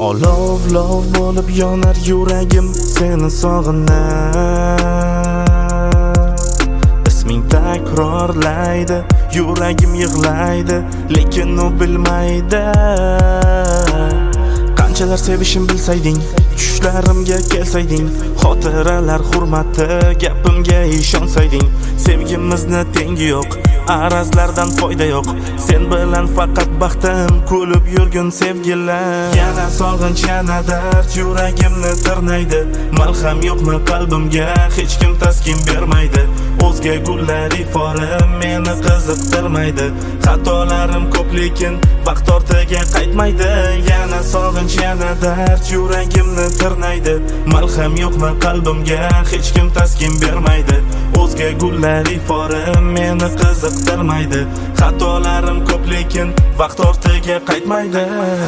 Olov bo'lib yonar yuragim seni sog'inar. Isming takrorlaydi, yuragim yig'laydi, lekin u bilmaydi. Qanchalar sevishim bilsayding, tushlarimga kelsayding, xotiralar hurmati gapimga ishonsayding. Sevgimizni tengi yo'q, arazlardan foyda yo'q. Sen bilan faqat baxtim kulib yurgun sevgilar. Yana sog'inch, yana dard yuragimni tirnaydi. Malham yo'qmi qalbimga, hech kim taskin bermaydi. O'zga gullar ifori meni qiziqtirmaydi. Xatolarim ko'p, lekin vaqt ortiga qaytmaydi. Yana sog'inch, yana dard yuragimni tirnaydi. Malham yo'qmi qalbimga, hech kim taskin bermaydi. O'zga gullar ifori meni qiziqtirmaydi. Xatolarim ko'p, lekin vaqt ortiga qaytmaydi.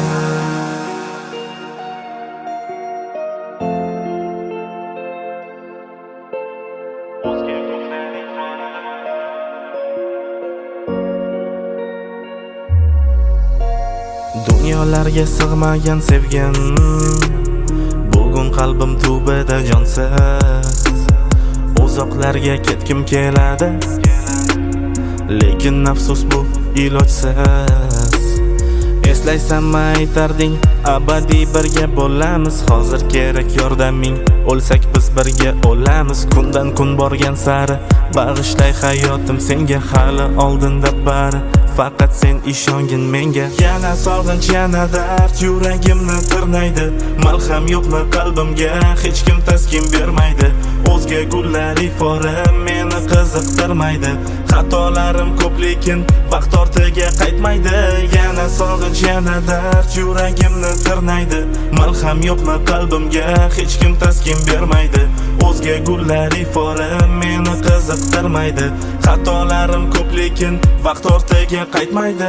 Dunyolarga sig'magan sevgim, bugun qalbim tubida jonsiz. Uzoqlarga ketkim keladi, lekin afsus bu ilojsiz. Eslaysanmi aytarding, abadiy birga bo'lamiz. Hozir kerak yordaming, o'lsak biz birga o'lamiz. Kundan kun borgan sari bag'ishlay hayotim senga, hali oldinda bari. Faqat sen ishongin menga. Yana sog'inch, yana dard yuragimni tirnaydi. Malham yo'qmi qalbimga, hech kim taskin bermaydi. O'zga gullar ifori meni qiziqtirmaydi. Xatolarim ko'p, lekin vaqt ortiga qaytmaydi. Yana sog'inch, yana dard yuragimni tirnaydi. Malham yo'qmi qalbimga, hech kim taskin bermaydi. O'zga gullar ifori meni qiziqtirmaydi. Xatolarim ko'p, lekin vaqt ortiga qaytmaydi.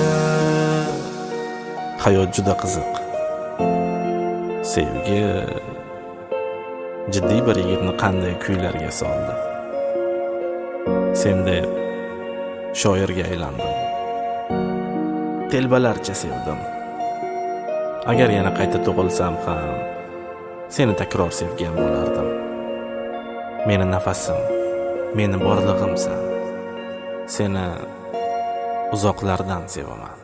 Hayot juda qiziq. Sevgi jiddiy bir yigitni qanday kuylarga soldi. Sendek shoirga aylandim. Telbalarcha sevdim. Agar yana qayta tug'ilsam ham seni takror sevgan bo'lardim. Meni nafasim, meni borlig'imsan. Seni uzoqlardan sevaman.